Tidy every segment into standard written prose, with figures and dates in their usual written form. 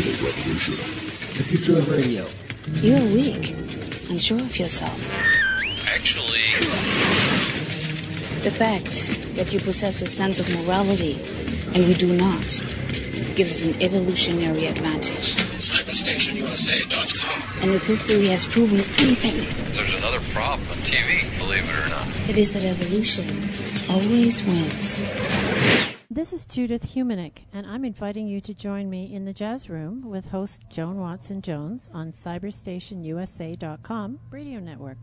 The revolution. The future of radio. You're weak. Unsure of yourself. Actually... The fact that you possess a sense of morality, and we do not, gives us an evolutionary advantage. CyberstationUSA.com. And if history has proven anything... There's another problem on TV, believe it or not. It is that evolution always wins. This is Judith Humanick, and I'm inviting you to join me in the Jazz Room with host Joan Watson-Jones on CyberstationUSA.com radio network.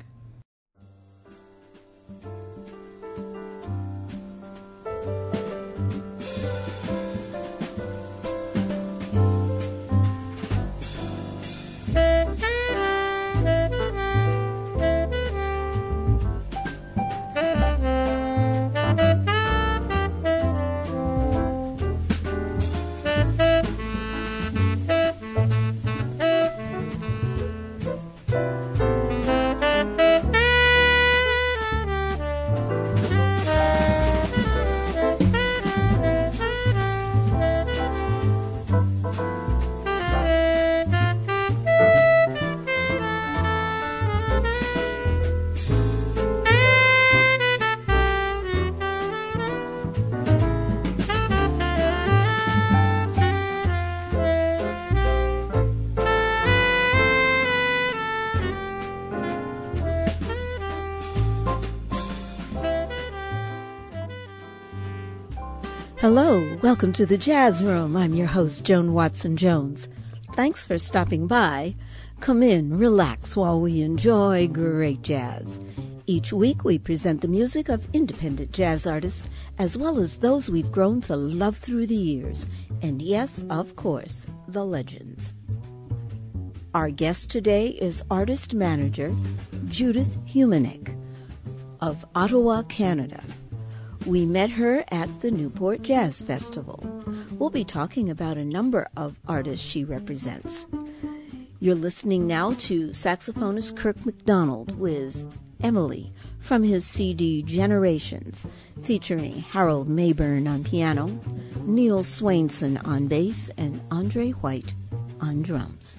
Hello, welcome to the Jazz Room. I'm your host, Joan Watson-Jones. Thanks for stopping by. Come in, relax while we enjoy great jazz. Each week we present the music of independent jazz artists as well as those we've grown to love through the years. And yes, of course, the legends. Our guest today is artist-manager Judith Humanick of Ottawa, Canada. We met her at the Newport Jazz Festival. We'll be talking about a number of artists she represents. You're listening now to saxophonist Kirk McDonald with Emily from his CD Generations, featuring Harold Mayburn on piano, Neil Swainson on bass, and Andre White on drums.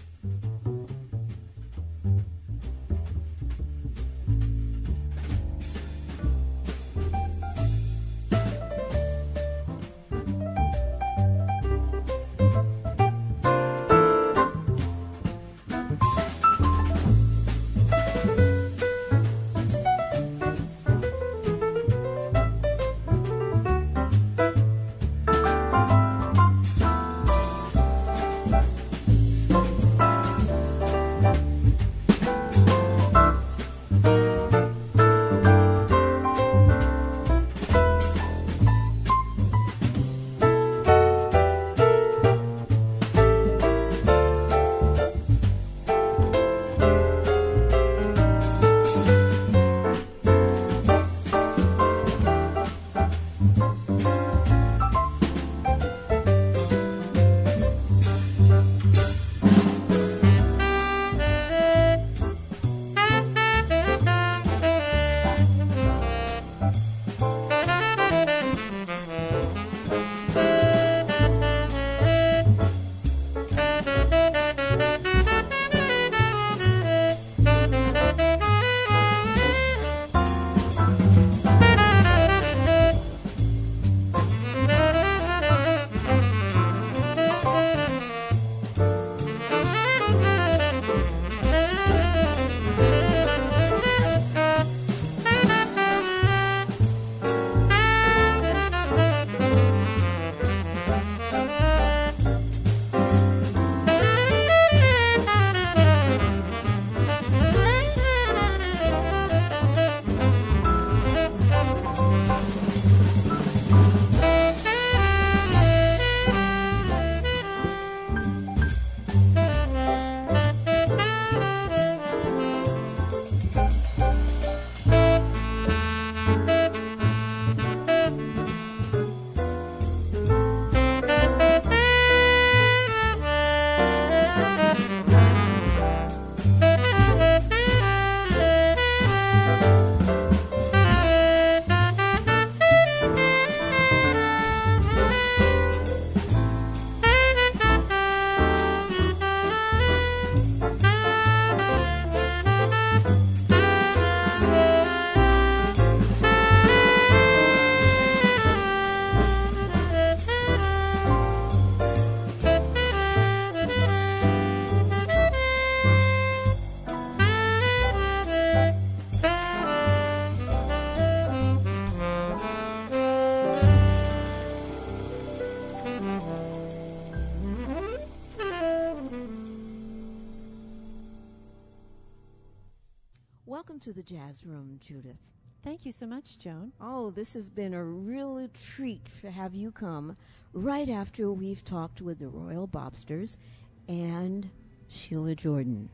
Welcome to the Jazz Room, Judith. Thank you so much, Joan. Oh, this has been a real treat to have you come right after we've talked with the Royal Bobsters and Sheila Jordan.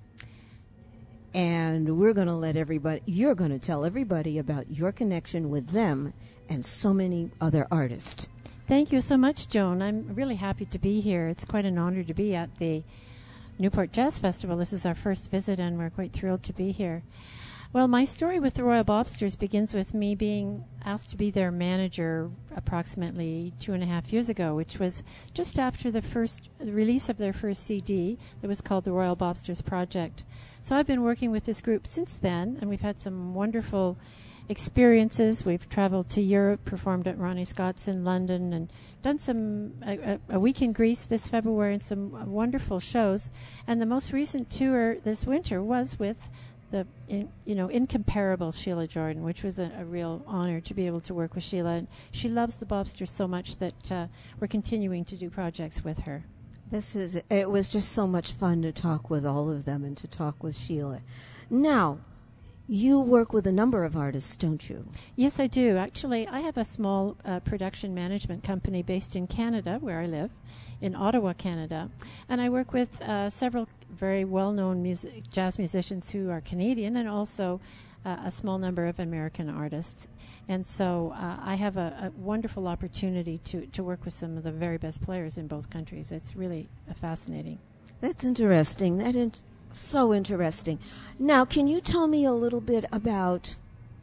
And we're going to you're going to tell everybody about your connection with them and so many other artists. Thank you so much, Joan. I'm really happy to be here. It's quite an honor to be at the Newport Jazz Festival. This is our first visit, and we're quite thrilled to be here. Well, my story with the Royal Bobsters begins with me being asked to be their manager approximately 2.5 years ago, which was just after the release of their first CD that was called the Royal Bobsters Project. So I've been working with this group since then, and we've had some wonderful experiences. We've traveled to Europe, performed at Ronnie Scott's in London, and done a week in Greece this February and some wonderful shows. And the most recent tour this winter was with the incomparable Sheila Jordan, which was a real honor to be able to work with Sheila. And she loves the Bobsters so much that we're continuing to do projects with her. It was just so much fun to talk with all of them and to talk with Sheila. Now, you work with a number of artists, don't you? Yes, I do. Actually, I have a small production management company based in Canada, where I live, in Ottawa, Canada. And I work with several very well-known jazz musicians who are Canadian, and also a small number of American artists. And so I have a wonderful opportunity to work with some of the very best players in both countries. It's really fascinating. That's interesting. That is so interesting. Now, can you tell me a little bit about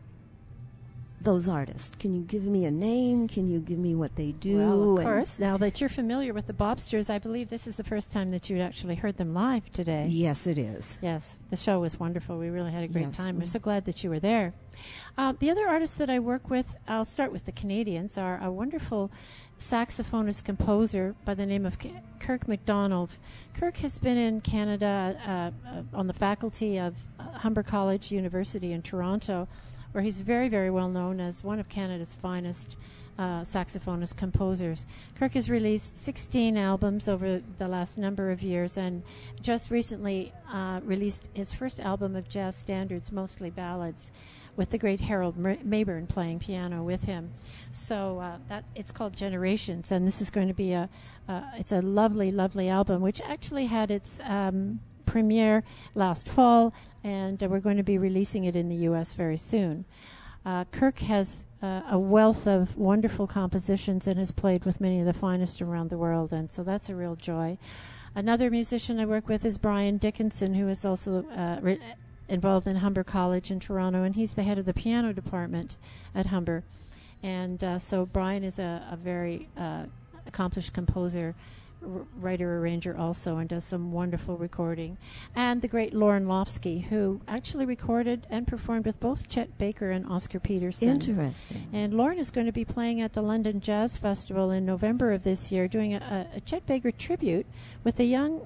those artists? Can you give me a name? Can you give me what they do? Well, of course. Now that you're familiar with the Bobsters, I believe this is the first time that you'd actually heard them live today. Yes, it is. Yes, the show was wonderful. We really had a great Yes. time. We're so glad that you were there. The other artists that I work with, I'll start with the Canadians, are a wonderful saxophonist composer by the name of Kirk MacDonald. Kirk has been in Canada on the faculty of Humber College University in Toronto, where he's very, very well known as one of Canada's finest saxophonist composers. Kirk has released 16 albums over the last number of years, and just recently released his first album of jazz standards, mostly ballads, with the great Harold Mabern playing piano with him. So it's called Generations, and this is going to be it's a lovely, lovely album, which actually had its premiere last fall, and we're going to be releasing it in the U.S. very soon. Kirk has a wealth of wonderful compositions and has played with many of the finest around the world, and so that's a real joy. Another musician I work with is Brian Dickinson, who is also involved in Humber College in Toronto, and he's the head of the piano department at Humber. And so Brian is a very accomplished composer, writer, arranger also, and does some wonderful recording. And the great Lauren Lofsky, who actually recorded and performed with both Chet Baker and Oscar Peterson. Interesting. And Lauren is going to be playing at the London Jazz Festival in November of this year, doing a Chet Baker tribute with a young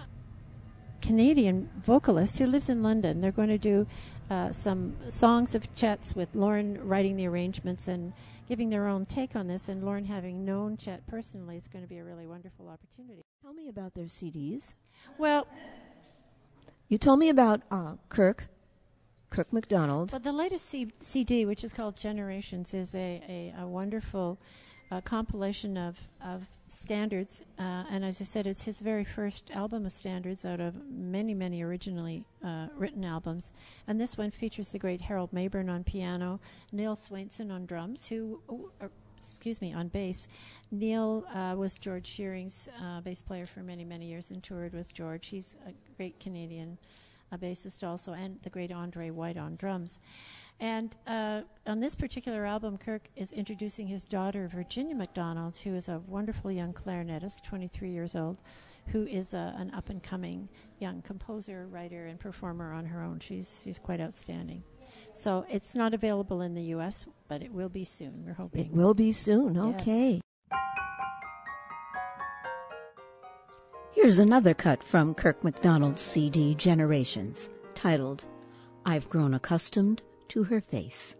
Canadian vocalist who lives in London. They're going to do some songs of Chet's, with Lauren writing the arrangements and giving their own take on this, and Lauren having known Chet personally. It's going to be a really wonderful opportunity. Tell me about their CDs. Well, you told me about Kirk MacDonald. Well, the latest CD, which is called Generations, is a wonderful compilation of standards, and as I said, it's his very first album of standards out of many, many originally written albums. And this one features the great Harold Mabern on piano, Neil Swainson on drums, on bass. Neil was George Shearing's bass player for many, many years and toured with George. He's a great Canadian bassist also, and the great Andre White on drums. And on this particular album, Kirk is introducing his daughter, Virginia MacDonald, who is a wonderful young clarinetist, 23 years old, who is an up-and-coming young composer, writer, and performer on her own. She's quite outstanding. So it's not available in the U.S., but it will be soon, we're hoping. It will be soon, okay. Yes. Here's another cut from Kirk MacDonald's CD, Generations, titled, I've Grown Accustomed to Her Face.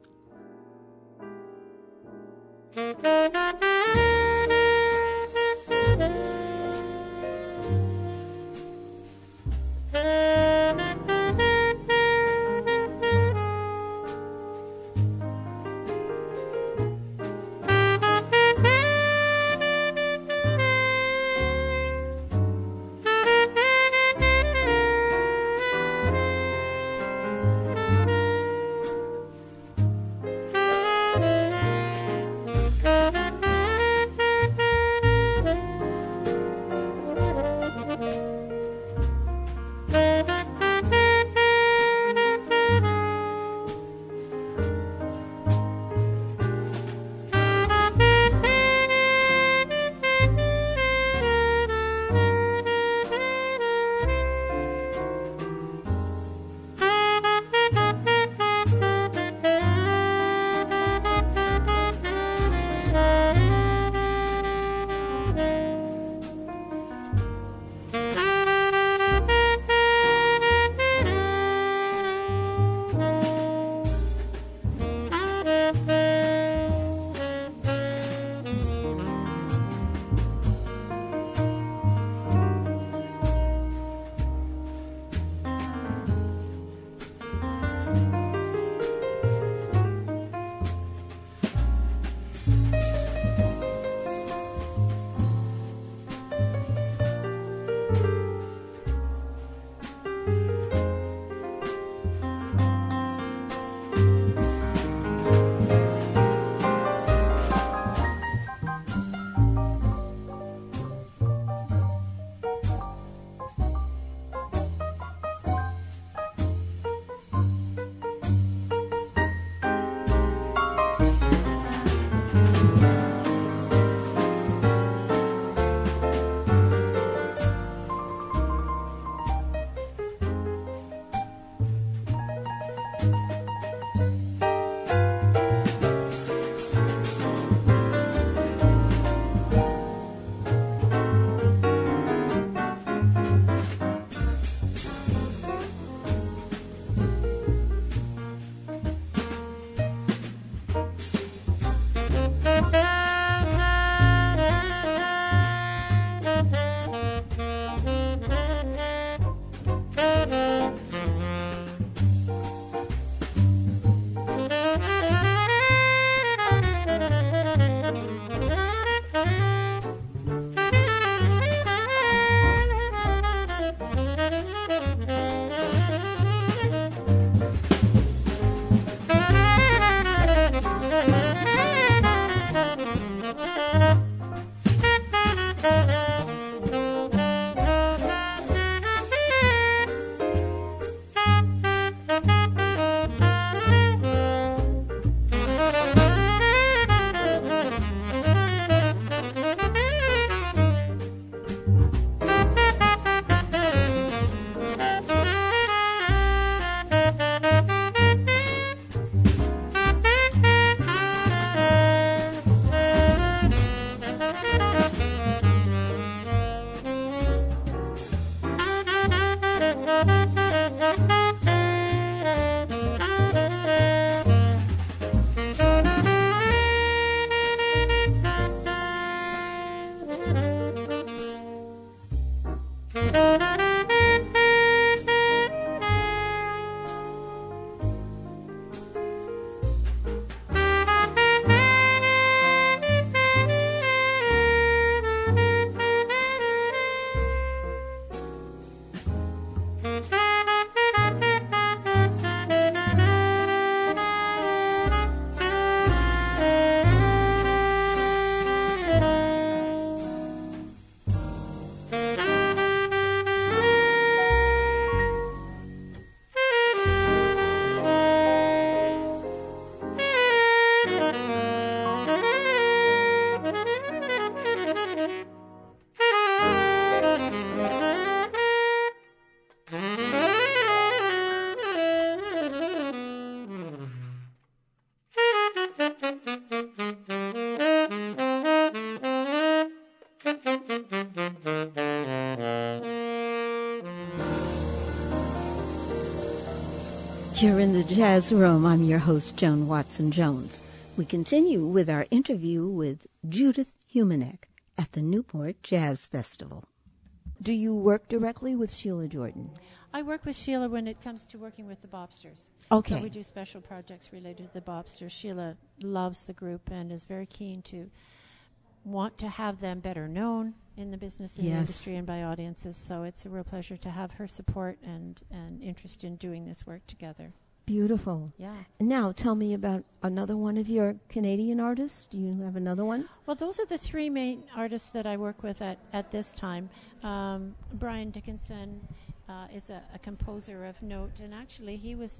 You're in the Jazz Room. I'm your host, Joan Watson Jones. We continue with our interview with Judith Humanek at the Newport Jazz Festival. Do you work directly with Sheila Jordan? I work with Sheila when it comes to working with the Bobsters. Okay. So we do special projects related to the Bobsters. Sheila loves the group and is very keen to want to have them better known in the business and the industry and by audiences. So it's a real pleasure to have her support and interest in doing this work together. Beautiful. Yeah. Now, tell me about another one of your Canadian artists. Do you have another one? Well, those are the three main artists that I work with at this time. Brian Dickinson is a composer of note, and actually he was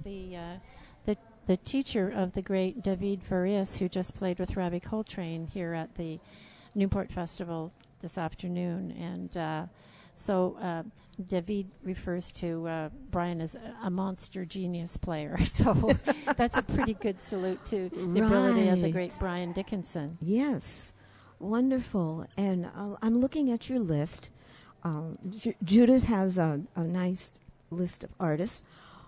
the teacher of the great David Farias, who just played with Ravi Coltrane here at the Newport Festival this afternoon. And so David refers to Brian as a monster genius player. So that's a pretty good salute to the ability of the great Brian Dickinson. Yes. Wonderful. And I'm looking at your list. Judith has a nice list of artists.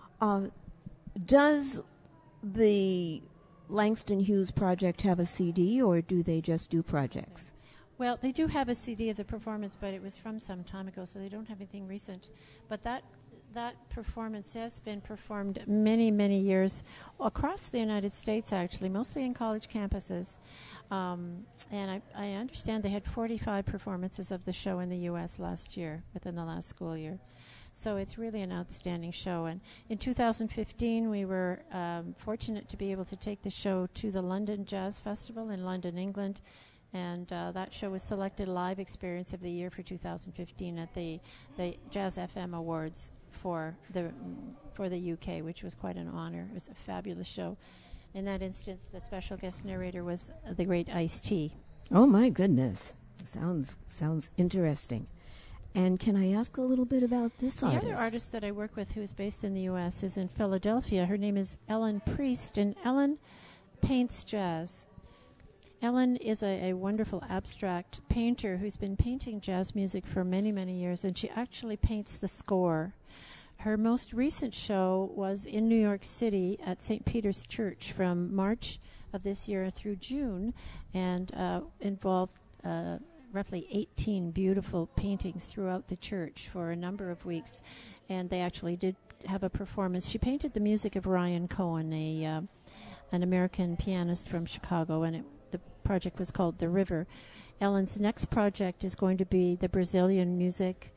Does the Langston Hughes Project have a CD, or do they just do projects? Well, they do have a CD of the performance, but it was from some time ago, so they don't have anything recent. But that performance has been performed many, many years across the United States, actually, mostly in college campuses. And I understand they had 45 performances of the show in the U.S. last year, within the last school year. So it's really an outstanding show. And in 2015, we were fortunate to be able to take the show to the London Jazz Festival in London, England. And that show was selected Live Experience of the Year for 2015 at the Jazz FM Awards for the UK, which was quite an honor. It was a fabulous show. In that instance, the special guest narrator was the great Ice-T. Oh, my goodness. Sounds interesting. And can I ask a little bit about this artist? The other artist that I work with who is based in the U.S. is in Philadelphia. Her name is Ellen Priest, and Ellen paints jazz. Ellen is a wonderful abstract painter who's been painting jazz music for many, many years, and she actually paints the score. Her most recent show was in New York City at St. Peter's Church from March of this year through June, and involved roughly 18 beautiful paintings throughout the church for a number of weeks. And they actually did have a performance. She painted the music of Ryan Cohen, an American pianist from Chicago, and the project was called The River. Ellen's next project is going to be the Brazilian music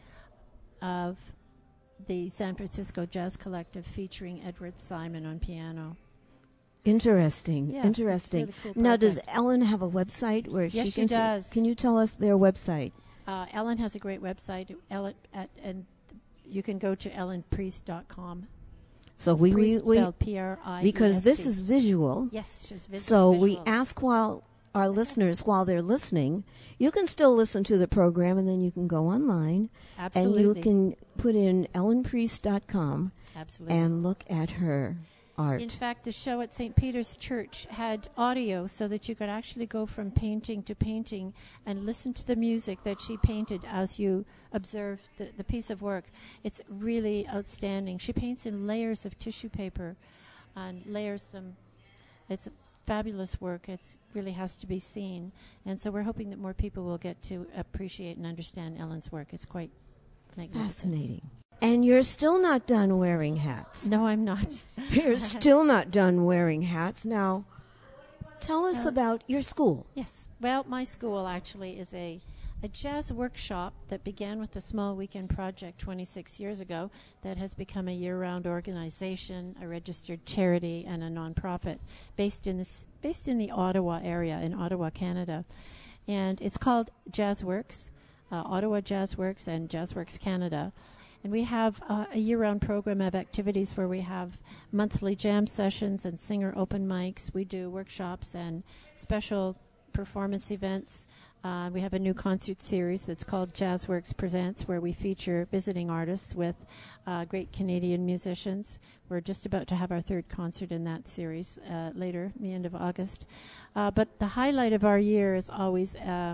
of the San Francisco Jazz Collective, featuring Edward Simon on piano. Interesting. Yeah, Interesting. It's a really cool Now, project. does Ellen have a website where Yes, she can? she does. Can you tell us their website? Ellen has a great website, and you can go to ellenpriest.com. So we Spelled Priest. because this is visual. Yes, it's visual. So we ask while our listeners, while they're listening, you can still listen to the program, and then you can go online. Absolutely. And you can put in ellenpriest.com Absolutely. and look at her art. In fact, the show at St. Peter's Church had audio so that you could actually go from painting to painting and listen to the music that she painted as you observe the piece of work. It's really outstanding. She paints in layers of tissue paper and layers them. It's fabulous work. It really has to be seen. And so we're hoping that more people will get to appreciate and understand Ellen's work. It's quite magnificent. Fascinating. And you're still not done wearing hats. No, I'm not. You're still not done wearing hats. Now, tell us about your school. Yes. Well, my school actually is a jazz workshop that began with a small weekend project 26 years ago that has become a year-round organization, a registered charity, and a nonprofit based in the Ottawa area, in Ottawa, Canada. And it's called JazzWorks, Ottawa JazzWorks and JazzWorks Canada. And we have a year-round program of activities where we have monthly jam sessions and singer open mics. We do workshops and special performance events. We have a new concert series that's called JazzWorks Presents, where we feature visiting artists with great Canadian musicians. We're just about to have our third concert in that series later, the end of August. But the highlight of our year is always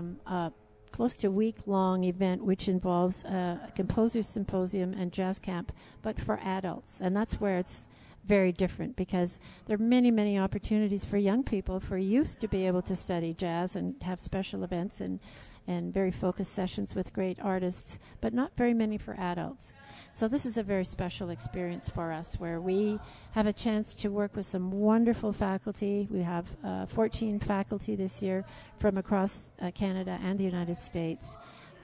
close to week-long event which involves a composer's symposium and jazz camp, but for adults. And that's where it's very different, because there are many, many opportunities for young people, for youth to be able to study jazz and have special events and very focused sessions with great artists, but not very many for adults. So this is a very special experience for us, where we have a chance to work with some wonderful faculty. We have 14 faculty this year from across Canada and the United States.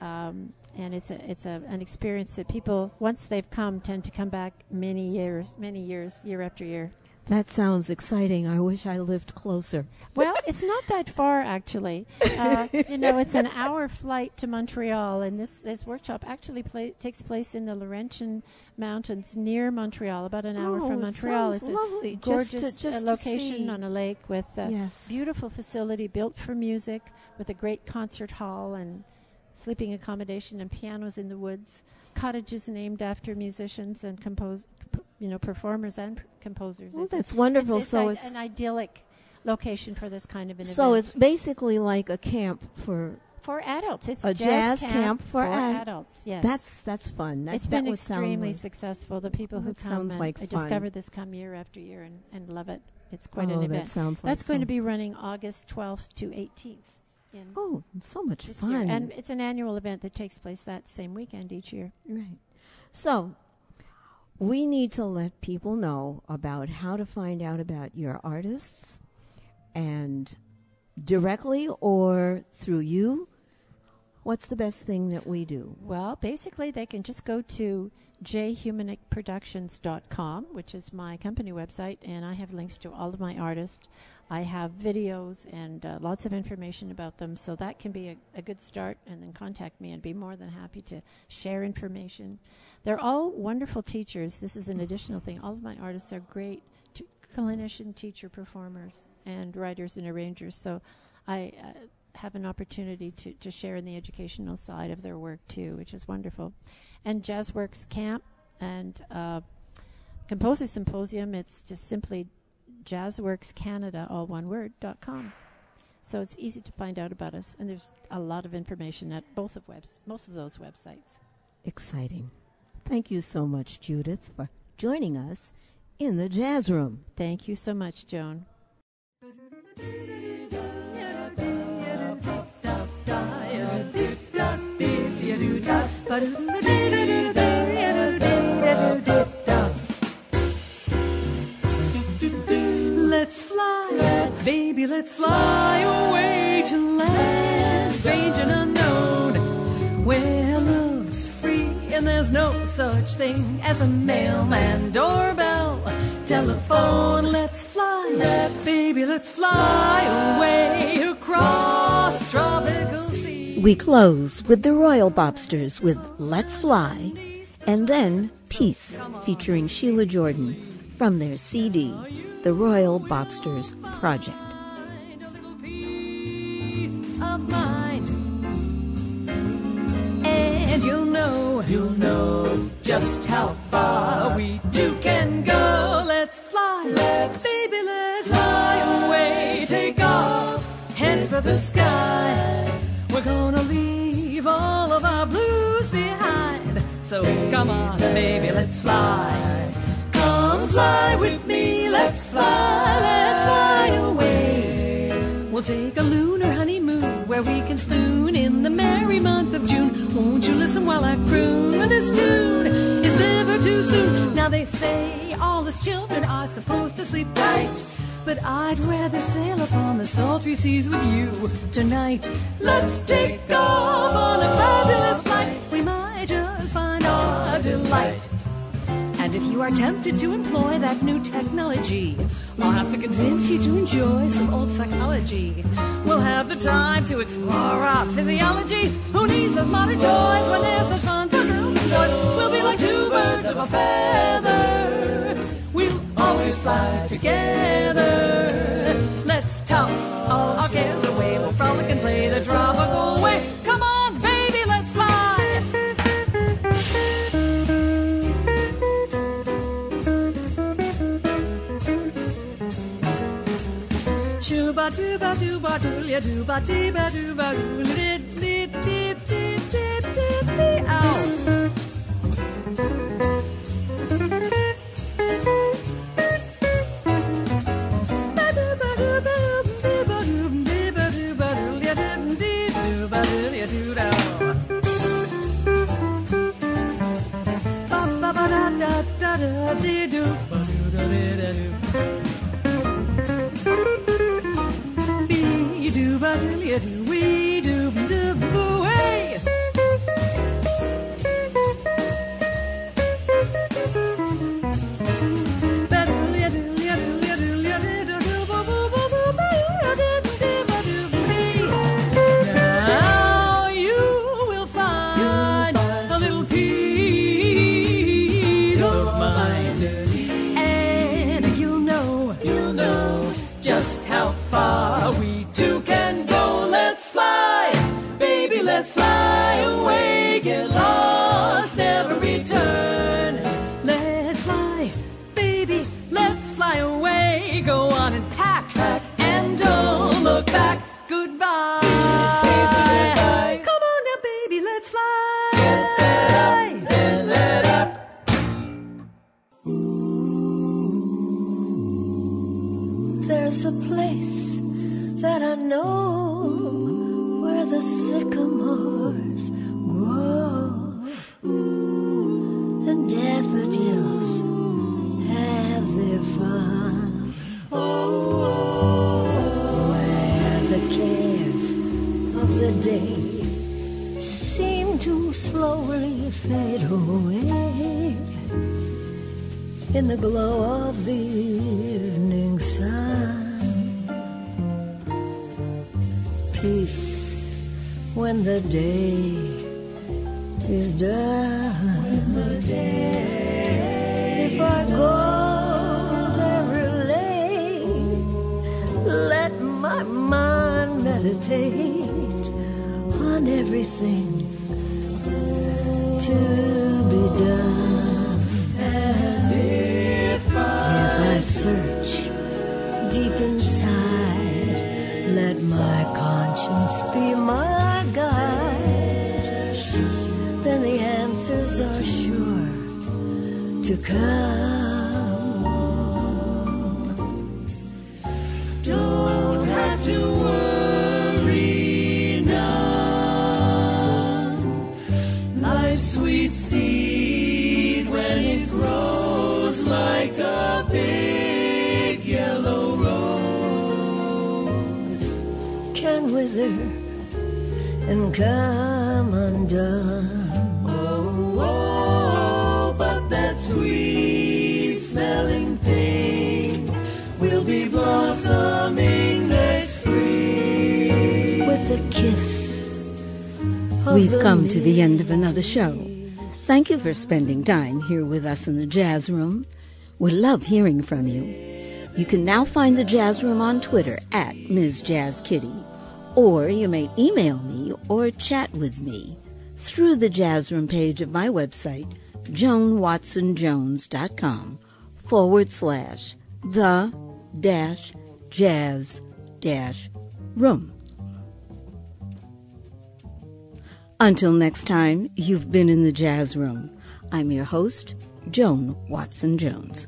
And it's an experience that people, once they've come, tend to come back many years, year after year. That sounds exciting. I wish I lived closer. Well, it's not that far, actually. It's an hour flight to Montreal, and this workshop actually takes place in the Laurentian Mountains near Montreal, about an hour from Montreal. It's lovely. Gorgeous just location on a lake with a beautiful facility built for music, with a great concert hall and sleeping accommodation and pianos in the woods, cottages named after musicians and performers and composers. Oh, that's wonderful. It's an idyllic location for this kind of an event. So it's basically like a camp for adults. It's a jazz camp for adults. Yes, that's fun. It's been extremely successful. The people who come, I discover this come year after year and love it. It's quite an event. That sounds that's going to be running August 12th to 18th. So much fun. Year. And it's an annual event that takes place that same weekend each year. Right. So we need to let people know about how to find out about your artists, and directly or through you. What's the best thing that we do? Well, basically, they can just go to jhumanicproductions.com, which is my company website, and I have links to all of my artists. I have videos and lots of information about them, so that can be a good start, and then contact me and be more than happy to share information. They're all wonderful teachers. This is an additional thing. All of my artists are great clinician, teacher, performers, and writers and arrangers, so I have an opportunity to share in the educational side of their work too, which is wonderful. And JazzWorks Camp and Composer Symposium, it's just simply JazzWorksCanada, all one word, .com. So it's easy to find out about us, and there's a lot of information at most of those websites. Exciting. Thank you so much, Judith, for joining us in the Jazz Room. Thank you so much, Joan. Let's fly, baby, let's fly away to lands strange and unknown, where love's free and there's no such thing as a mailman, doorbell, telephone. Let's fly, baby, let's fly away across tropical seas. We close with the Royal Bobsters with Let's Fly, and then Peace, featuring Sheila Jordan, from their CD, The Royal Bobsters Project. A little piece of mind, and you'll know just how far we two can go. Let's fly, baby, let's fly away. Take off, head for the sky. We're gonna leave all of our blues behind. So come on, baby, let's fly. Come fly with me, let's fly away. We'll take a lunar honeymoon where we can spoon in the merry month of June. Won't you listen while I croon this this tune is never too soon. Now they say all us children are supposed to sleep tight, but I'd rather sail upon the sultry seas with you tonight. Let's take off on a fabulous flight. We might just find our delight. And if you are tempted to employ that new technology, I'll have to convince you to enjoy some old psychology. We'll have the time to explore our physiology. Who needs those modern toys when there's such fun for girls and boys? We'll be like two birds of a feather. We'll always fly together. Let's toss all our cares away. We'll frolic and play the tropical way. Come on, baby, let's fly. Shooba dooba dooba doo, dooba dooba dooba doo, dip dip dip dip dip dip dip. Ow. There's a place that I know where the sycamores grow and daffodils have their fun. Where the cares of the day seem to slowly fade away in the glow of the evening sun. Peace when the day is done. If I go there relate, let my mind meditate on everything to be done. And if I search deep inside, let my conscience be my guide, then the answers are sure to come. Don't have to worry none. Life's sweet seed when it grows like a big yellow rose can wither and come undone. Oh, but that sweet smelling thing will be blossoming next spring with a kiss. We've come to the end of another show. Thank you for spending time here with us in the Jazz Room. We love hearing from you. You can now find the Jazz Room on Twitter at Ms. Jazz Kitty, or you may email me or chat with me through the Jazz Room page of my website, joanwatsonjones.com/the-jazz-room. Until next time, you've been in the Jazz Room. I'm your host, Joan Watson Jones.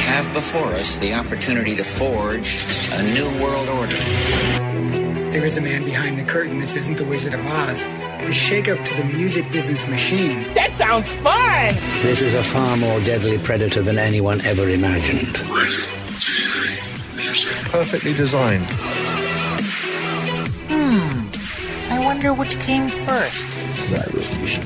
have before us the opportunity to forge a new world order. There is a man behind the curtain. This isn't the Wizard of Oz. The shake-up to the music business machine. That sounds fun! This is a far more deadly predator than anyone ever imagined. Perfectly designed. I wonder which came first. Cyberstation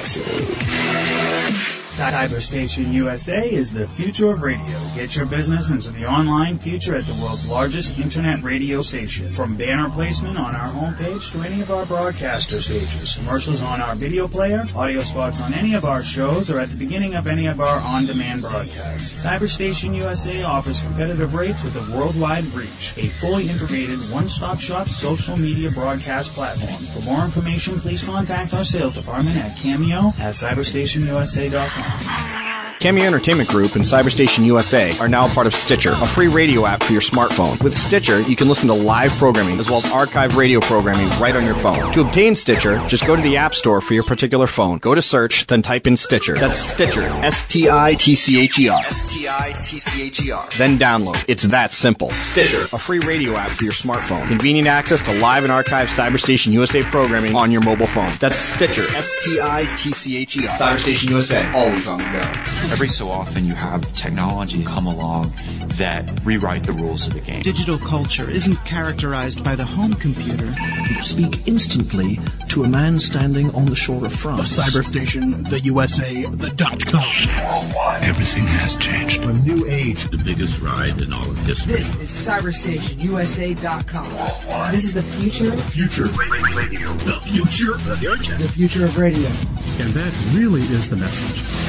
USA. Cyberstation USA is the future of radio. Get your business into the online future at the world's largest internet radio station. From banner placement on our homepage to any of our broadcaster stages, commercials on our video player, audio spots on any of our shows, or at the beginning of any of our on-demand broadcasts. Cyberstation USA offers competitive rates with a worldwide reach. A fully integrated one-stop shop social media broadcast platform. For more information, please contact our sales department at cameo@cyberstationusa.com. Cameo Entertainment Group and Cyberstation USA are now part of Stitcher, a free radio app for your smartphone. With Stitcher, you can listen to live programming as well as archive radio programming right on your phone. To obtain Stitcher, just go to the App Store for your particular phone. Go to search, then type in Stitcher. That's Stitcher. S-T-I-T-C-H-E-R. S-T-I-T-C-H-E-R. Then download. It's that simple. Stitcher, a free radio app for your smartphone. Convenient access to live and archived Cyberstation USA programming on your mobile phone. That's Stitcher. S-T-I-T-C-H-E-R. Cyberstation USA, always on the go. Every so often you have technology come along that rewrite the rules of the game. Digital culture isn't characterized by the home computer. Speak instantly to a man standing on the shore of France. The Cyberstation, the USA, the .com. Worldwide. Everything has changed. A new age. The biggest ride in all of history. This is CyberstationUSA.com. Worldwide. This is the future. The future. Radio. The future. The future of radio. And that really is the message.